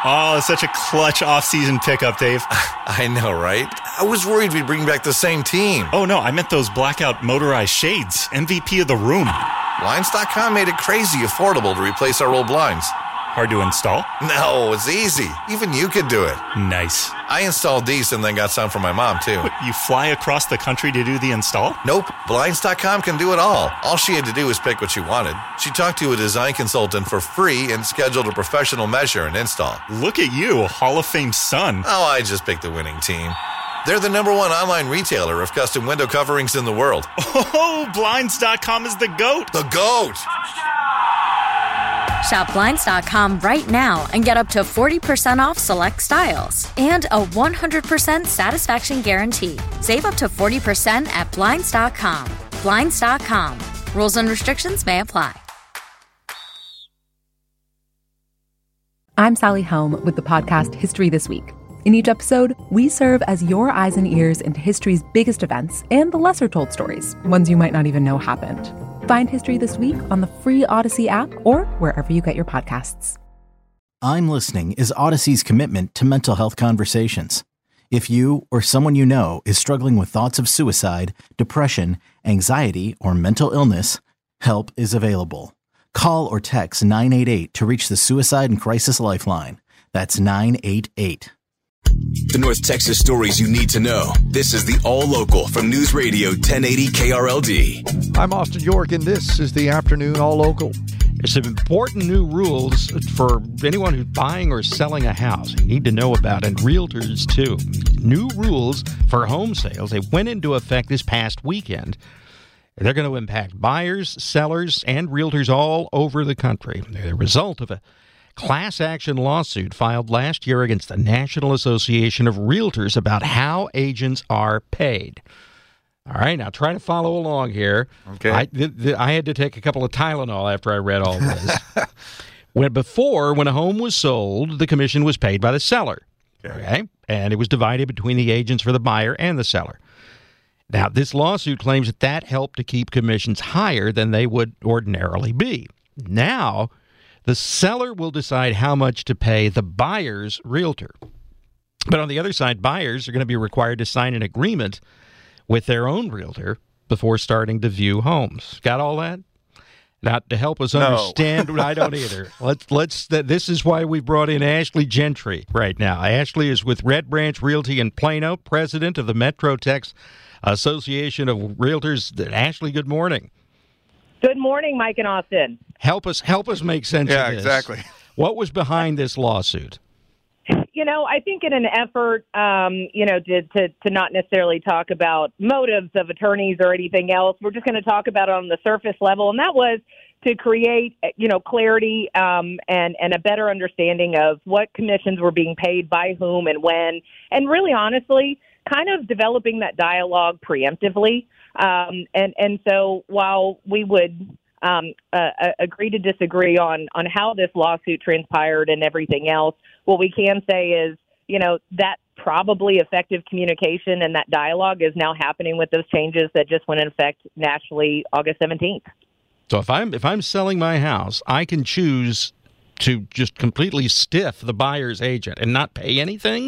Oh, such a clutch off-season pickup, Dave. I know, right? I was worried we'd bring back the same team. Oh, no, I meant those blackout motorized shades. MVP of the room. Blinds.com made it crazy affordable to replace our old blinds. Hard to install? No, it's easy. Even you could do it. Nice. I installed these and then got some for my mom, too. What, you fly across the country to do the install? Nope. Blinds.com can do it all. All she had to do was pick what she wanted. She talked to a design consultant for free and scheduled a professional measure and install. Look at you, Hall of Fame son. Oh, I just picked the winning team. They're the #1 online retailer of custom window coverings in the world. Oh, Blinds.com is the GOAT. The GOAT! Shop Blinds.com right now and get up to 40% off select styles and a 100% satisfaction guarantee. Save up to 40% at Blinds.com. Blinds.com. Rules and restrictions may apply. I'm Sally Helm with the podcast History This Week. In each episode, we serve as your eyes and ears into history's biggest events and the lesser-told stories, ones you might not even know happened. Find History This Week on the free Odyssey app or wherever you get your podcasts. I'm Listening is Odyssey's commitment to mental health conversations. If you or someone you know is struggling with thoughts of suicide, depression, anxiety, or mental illness, help is available. Call or text 988 to reach the Suicide and Crisis Lifeline. That's 988. The North Texas stories you need to know. This is the All Local from News Radio 1080 KRLD. I'm Austin York, and this is the Afternoon All Local. There's some important new rules for anyone who's buying or selling a house you need to know about, and realtors too. New rules for home sales. They went into effect this past weekend. They're going to impact buyers, sellers, and realtors all over the country. They're the result of a class action lawsuit filed last year against the National Association of Realtors about how agents are paid. All right, now try to follow along here. Okay. I had to take a couple of Tylenol after I read all this. When a home was sold, the commission was paid by the seller. Okay? And it was divided between the agents for the buyer and the seller. Now, this lawsuit claims that helped to keep commissions higher than they would ordinarily be. Now, the seller will decide how much to pay the buyer's realtor. But on the other side, buyers are going to be required to sign an agreement with their own realtor before starting to view homes. Got all that? Not to help us understand. I don't either. This is why we brought in Ashley Gentry right now. Ashley is with Red Branch Realty in Plano, president of the Metro Tex Association of Realtors. Ashley, good morning. Good morning, Mike and Austin. Help us make sense of this. Yeah, exactly. What was behind this lawsuit? I think in an effort, to not necessarily talk about motives of attorneys or anything else, we're just going to talk about it on the surface level, and that was to create, clarity and a better understanding of what commissions were being paid by whom and when, and really honestly, kind of developing that dialogue preemptively. And so while we would agree to disagree on how this lawsuit transpired and everything else, what we can say is, that probably effective communication and that dialogue is now happening with those changes that just went in effect nationally August 17th. So if I'm selling my house, I can choose to just completely stiff the buyer's agent and not pay anything?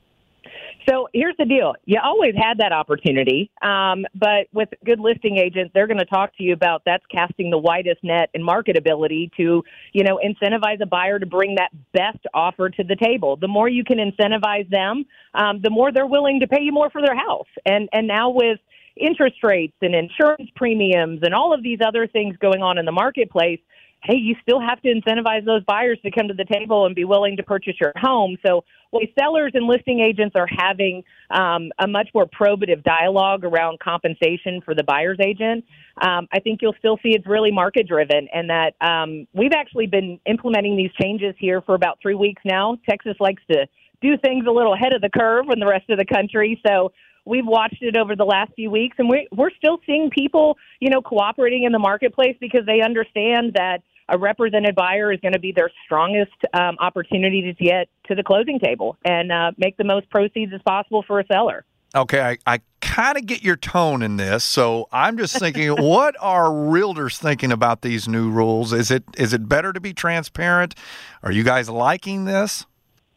So here's the deal. You always had that opportunity, but with good listing agents, they're going to talk to you about that's casting the widest net in marketability to, incentivize a buyer to bring that best offer to the table. The more you can incentivize them, the more they're willing to pay you more for their house. And now with interest rates and insurance premiums and all of these other things going on in the marketplace, hey, you still have to incentivize those buyers to come to the table and be willing to purchase your home. So while sellers and listing agents are having a much more probative dialogue around compensation for the buyer's agent, I think you'll still see it's really market-driven, and that we've actually been implementing these changes here for about 3 weeks now. Texas likes to do things a little ahead of the curve when the rest of the country, so we've watched it over the last few weeks, and we're still seeing people, cooperating in the marketplace because they understand that a represented buyer is going to be their strongest opportunity to get to the closing table and make the most proceeds as possible for a seller. Okay, I kind of get your tone in this, so I'm just thinking, what are realtors thinking about these new rules? Is it better to be transparent? Are you guys liking this?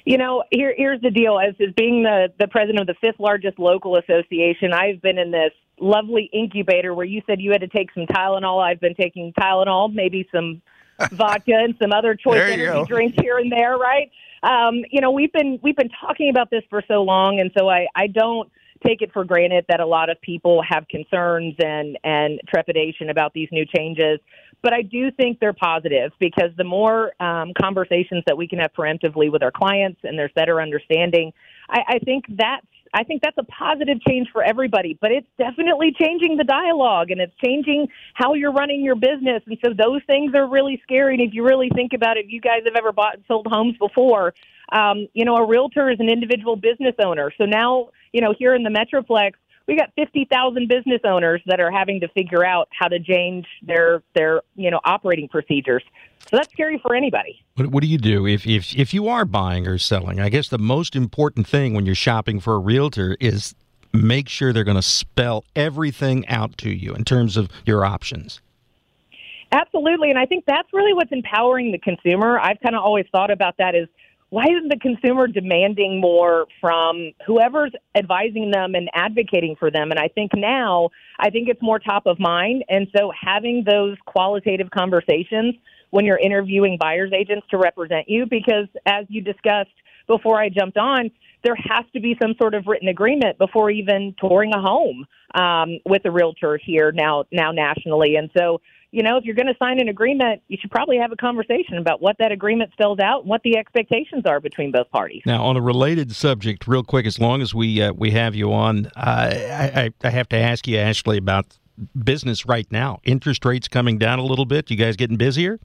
Here's the deal. As being the president of the fifth largest local association, I've been in this lovely incubator where you said you had to take some Tylenol. I've been taking Tylenol, maybe some vodka and some other choice energy drinks here and there, right? We've been talking about this for so long, and so I don't take it for granted that a lot of people have concerns and trepidation about these new changes. But I do think they're positive because the more conversations that we can have preemptively with our clients and there's better understanding, I think that's a positive change for everybody. But it's definitely changing the dialogue and it's changing how you're running your business. And so those things are really scary. And if you really think about it, if you guys have ever bought and sold homes before, a realtor is an individual business owner. So now, here in the Metroplex, we got 50,000 business owners that are having to figure out how to change their operating procedures. So that's scary for anybody. What do you do if you are buying or selling? I guess the most important thing when you're shopping for a realtor is make sure they're going to spell everything out to you in terms of your options. Absolutely. And I think that's really what's empowering the consumer. I've kind of always thought about that is, why isn't the consumer demanding more from whoever's advising them and advocating for them? And I think it's more top of mind. And so having those qualitative conversations when you're interviewing buyer's agents to represent you, because as you discussed before I jumped on, there has to be some sort of written agreement before even touring a home with a realtor here now nationally. And so, if you're going to sign an agreement, you should probably have a conversation about what that agreement spells out and what the expectations are between both parties. Now, on a related subject, real quick, as long as we have you on, I have to ask you, Ashley, about business right now. Interest rates coming down a little bit. You guys getting busier?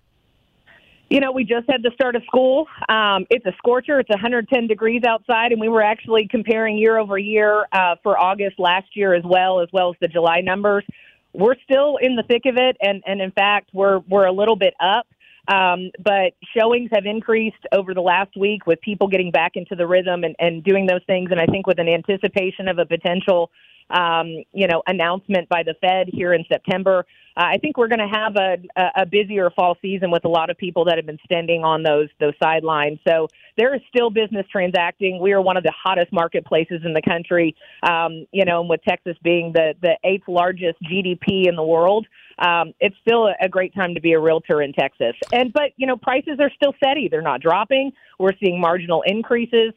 We just had the start of school. It's a scorcher. It's 110 degrees outside, and we were actually comparing year over year for August last year as well as the July numbers. We're still in the thick of it, and in fact, we're a little bit up. But showings have increased over the last week with people getting back into the rhythm and doing those things. And I think with an anticipation of a potential, announcement by the Fed here in September, I think we're going to have a busier fall season with a lot of people that have been standing on those sidelines. So there is still business transacting. We are one of the hottest marketplaces in the country, and with Texas being the 8th largest GDP in the world, it's still a great time to be a realtor in Texas. But prices are still steady. They're not dropping. We're seeing marginal increases.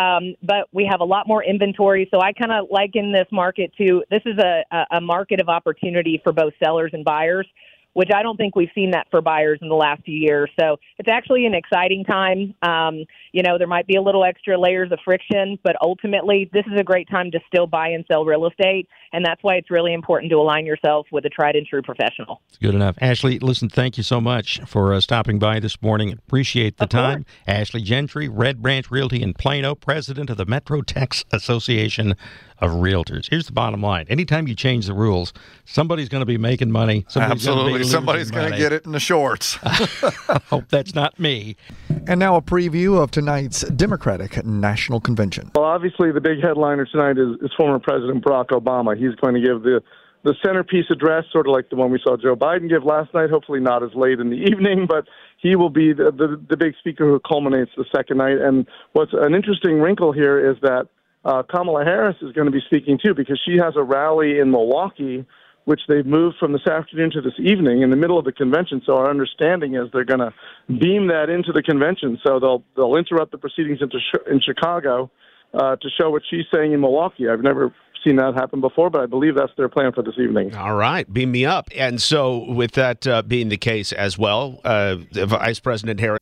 But we have a lot more inventory. So I kind of liken this market to, this is a market of opportunity for both sellers and buyers, which I don't think we've seen that for buyers in the last few years. So it's actually an exciting time. There might be a little extra layers of friction, but ultimately this is a great time to still buy and sell real estate. And that's why it's really important to align yourself with a tried and true professional. Good enough. Ashley, listen, thank you so much for stopping by this morning. Appreciate the time. Ashley Gentry, Red Branch Realty in Plano, president of the Metro Tex Association of Realtors. Here's the bottom line. Anytime you change the rules, somebody's going to be making money. Absolutely. Somebody's going to get it in the shorts. I hope that's not me. And now a preview of tonight's Democratic National Convention. Well, obviously the big headliner tonight is former President Barack Obama. He's going to give the centerpiece address, sort of like the one we saw Joe Biden give last night, hopefully not as late in the evening, but he will be the big speaker who culminates the second night. And what's an interesting wrinkle here is that Kamala Harris is going to be speaking too, because she has a rally in Milwaukee, which they've moved from this afternoon to this evening in the middle of the convention. So our understanding is they're going to beam that into the convention. So they'll interrupt the proceedings in Chicago to show what she's saying in Milwaukee. I've never seen that happen before, but I believe that's their plan for this evening. All right, beam me up. And so with that being the case as well, Vice President Harris.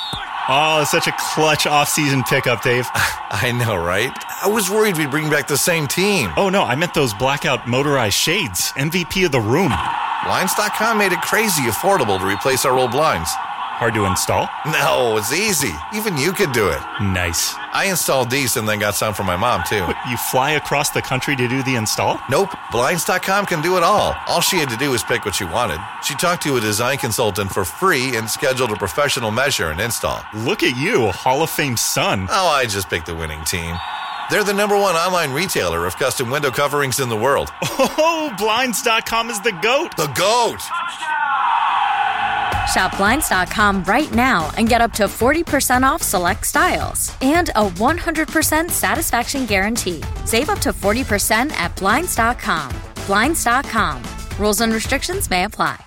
Oh, such a clutch off-season pickup, Dave. I know, right? I was worried we'd bring back the same team. Oh, no, I meant those blackout motorized shades. MVP of the room. Blinds.com made it crazy affordable to replace our old blinds. Hard to install? No, it's easy. Even you could do it. Nice. I installed these and then got some for my mom, too. What, you fly across the country to do the install? Nope. Blinds.com can do it all. All she had to do was pick what she wanted. She talked to a design consultant for free and scheduled a professional measure and install. Look at you, a Hall of Fame son. Oh, I just picked the winning team. They're the #1 online retailer of custom window coverings in the world. Oh, Blinds.com is the GOAT. The GOAT! Shop Blinds.com right now and get up to 40% off select styles and a 100% satisfaction guarantee. Save up to 40% at Blinds.com. Blinds.com. Rules and restrictions may apply.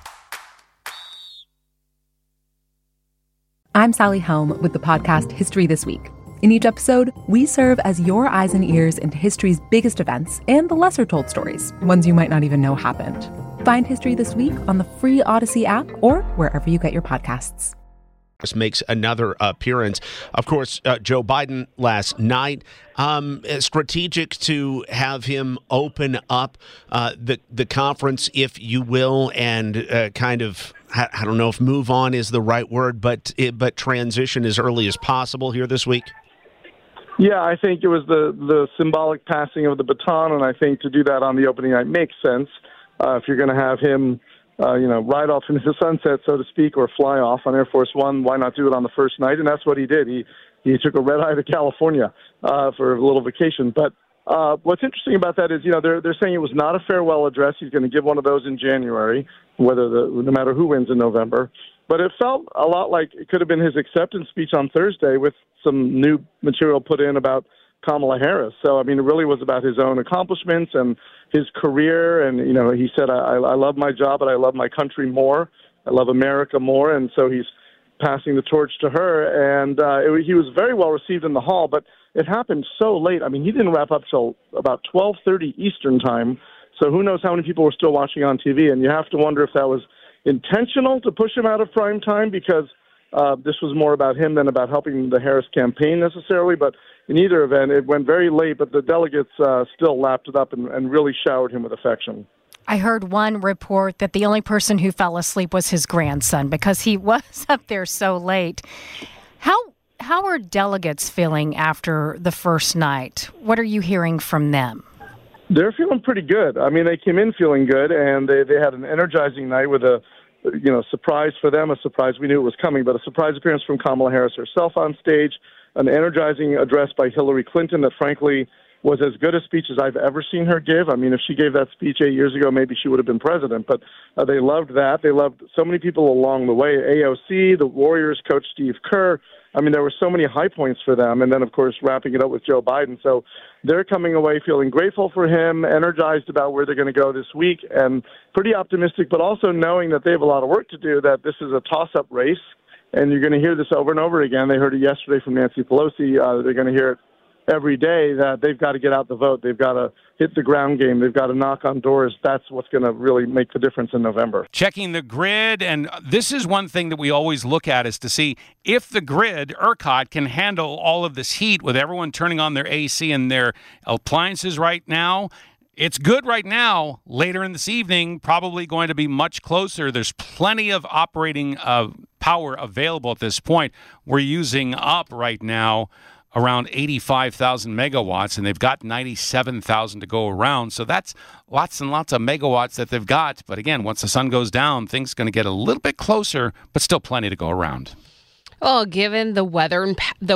I'm Sally Helm with the podcast History This Week. In each episode, we serve as your eyes and ears into history's biggest events and the lesser-told stories, ones you might not even know happened. Find History This Week on the free Odyssey app or wherever you get your podcasts. Makes another appearance. Of course, Joe Biden last night. Strategic to have him open up the conference, if you will, and kind of, I don't know if move on is the right word, but transition as early as possible here this week. Yeah, I think it was the symbolic passing of the baton, and I think to do that on the opening night makes sense. If you're going to have him, ride off into the sunset, so to speak, or fly off on Air Force One, why not do it on the first night? And that's what he did. He took a red eye to California for a little vacation. But what's interesting about that is, they're saying it was not a farewell address. He's going to give one of those in January, no matter who wins in November. But it felt a lot like it could have been his acceptance speech on Thursday with some new material put in about Kamala Harris. So, it really was about his own accomplishments and his career. And, he said, I love my job, but I love my country more. I love America more. And so he's passing the torch to her. And he was very well received in the hall, but it happened so late. He didn't wrap up till about 12:30 Eastern time. So who knows how many people were still watching on TV. And you have to wonder if that was intentional to push him out of prime time, because this was more about him than about helping the Harris campaign necessarily. But in either event, it went very late, but the delegates still lapped it up and really showered him with affection. I heard one report that the only person who fell asleep was his grandson because he was up there so late. How are delegates feeling after the first night? What are you hearing from them? They're feeling pretty good. They came in feeling good, and they had an energizing night with a surprise for them, a surprise we knew it was coming, but a surprise appearance from Kamala Harris herself on stage, an energizing address by Hillary Clinton that, frankly, was as good a speech as I've ever seen her give. If she gave that speech 8 years ago, maybe she would have been president, but they loved that. They loved so many people along the way. AOC, the Warriors coach Steve Kerr. There were so many high points for them, and then, of course, wrapping it up with Joe Biden. So they're coming away feeling grateful for him, energized about where they're going to go this week, and pretty optimistic, but also knowing that they have a lot of work to do, that this is a toss-up race, and you're going to hear this over and over again. They heard it yesterday from Nancy Pelosi. They're going to hear it every day, that they've got to get out the vote. They've got to hit the ground game. They've got to knock on doors. That's what's going to really make the difference in November. Checking the grid, and this is one thing that we always look at, is to see if the grid, ERCOT, can handle all of this heat with everyone turning on their AC and their appliances right now. It's good right now. Later in this evening, probably going to be much closer. There's plenty of operating power available at this point. We're using up right now around 85,000 megawatts, and they've got 97,000 to go around. So that's lots and lots of megawatts that they've got. But again, once the sun goes down, things are going to get a little bit closer, but still plenty to go around. Well, given the weather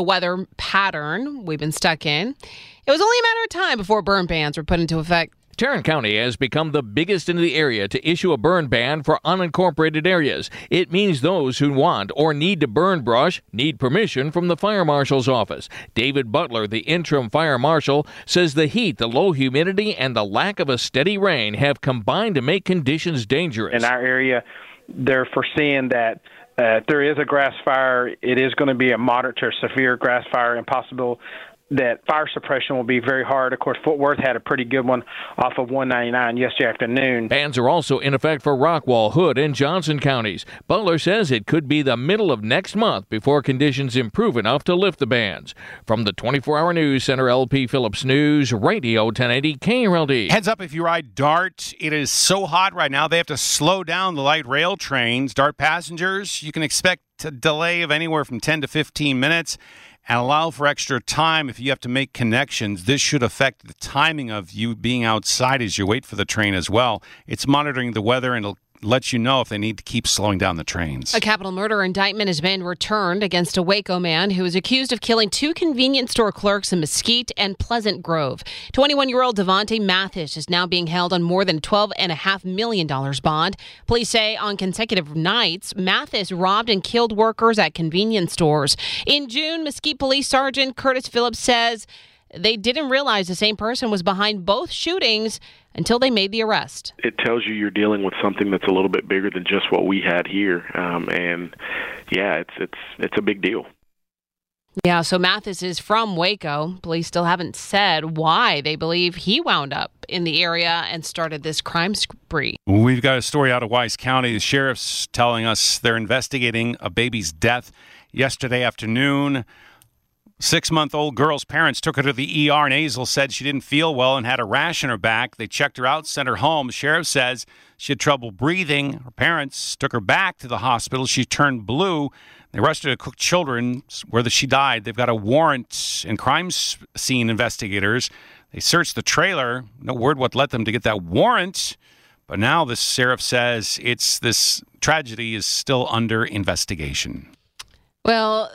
pattern we've been stuck in, it was only a matter of time before burn bans were put into effect. Tarrant County has become the biggest in the area to issue a burn ban for unincorporated areas. It means those who want or need to burn brush need permission from the fire marshal's office. David Butler, the interim fire marshal, says the heat, the low humidity, and the lack of a steady rain have combined to make conditions dangerous. In our area, they're foreseeing that if there is a grass fire, it is going to be a moderate to severe grass fire, and possible that fire suppression will be very hard. Of course, Fort Worth had a pretty good one off of 199 yesterday afternoon. Bans are also in effect for Rockwall, Hood, and Johnson counties. Butler says it could be the middle of next month before conditions improve enough to lift the bans. From the 24-hour news center, LP Phillips News, Radio 1080 KRLD. Heads up if you ride DART. It is so hot right now, they have to slow down the light rail trains. DART passengers, you can expect a delay of anywhere from 10 to 15 minutes. And allow for extra time if you have to make connections. This should affect the timing of you being outside as you wait for the train as well. It's monitoring the weather, and it'll let you know if they need to keep slowing down the trains. A capital murder indictment has been returned against a Waco man who is accused of killing 2 convenience store clerks in Mesquite and Pleasant Grove. 21-year-old Devontae Mathis is now being held on more than $12.5 million bond. Police say on consecutive nights, Mathis robbed and killed workers at convenience stores. In June, Mesquite Police Sergeant Curtis Phillips says they didn't realize the same person was behind both shootings until they made the arrest. It tells you you're dealing with something that's a little bit bigger than just what we had here. It's a big deal. Yeah, so Mathis is from Waco. Police still haven't said why they believe he wound up in the area and started this crime spree. We've got a story out of Wise County. The sheriff's telling us they're investigating a baby's death yesterday afternoon. 6-month-old girl's parents took her to the ER, and Azel said she didn't feel well and had a rash in her back. They checked her out, sent her home. The sheriff says she had trouble breathing. Her parents took her back to the hospital. She turned blue. They rushed her to Cook Children's, where she died. They've got a warrant, and crime scene investigators, they searched the trailer. No word what led them to get that warrant. But now the sheriff says this tragedy is still under investigation. Well,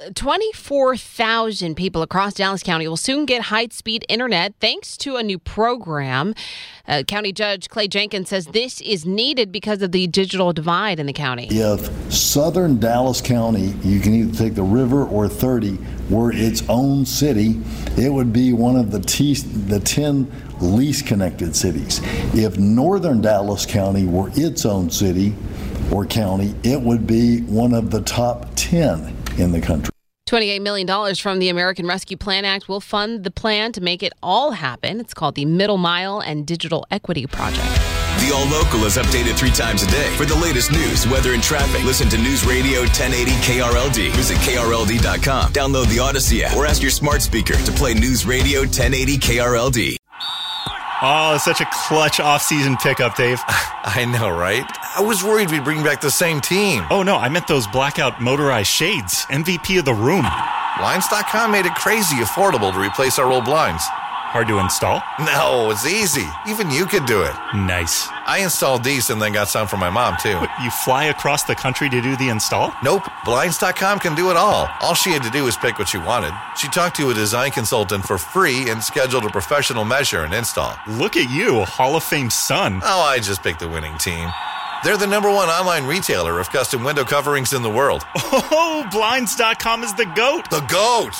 24,000 people across Dallas County will soon get high-speed internet thanks to a new program. County Judge Clay Jenkins says this is needed because of the digital divide in the county. If southern Dallas County, you can either take the river or 30, were its own city, it would be one of the 10 least connected cities. If northern Dallas County were its own city or county, it would be one of the top 10 in the country. $28 million from the American Rescue Plan Act will fund the plan to make it all happen. It's called the Middle Mile and Digital Equity Project. The All Local is updated 3 times a day. For the latest news, weather, and traffic, listen to News Radio 1080 KRLD. Visit KRLD.com. Download the Odyssey app or ask your smart speaker to play News Radio 1080 KRLD. Oh, such a clutch off-season pickup, Dave. I know, right? I was worried we'd bring back the same team. Oh, no, I meant those blackout motorized shades. MVP of the room. Blinds.com made it crazy affordable to replace our old blinds. Hard to install? No, it's easy. Even you could do it. Nice. I installed these and then got some for my mom, too. What, you fly across the country to do the install? Nope. Blinds.com can do it all. All she had to do was pick what she wanted. She talked to a design consultant for free and scheduled a professional measure and install. Look at you, a Hall of Fame son. Oh, I just picked the winning team. They're the #1 online retailer of custom window coverings in the world. Oh, Blinds.com is the GOAT. The GOAT!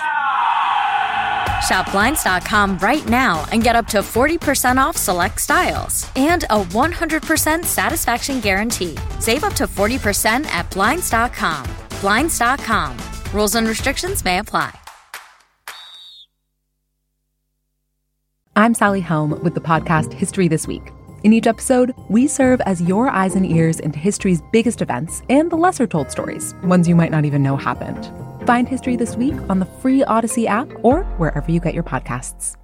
Shop Blinds.com right now and get up to 40% off select styles and a 100% satisfaction guarantee. Save up to 40% at Blinds.com. Blinds.com. Rules and restrictions may apply. I'm Sally Helm with the podcast History This Week. In each episode, we serve as your eyes and ears into history's biggest events and the lesser-told stories, ones you might not even know happened. Find History This Week on the free Odyssey app or wherever you get your podcasts.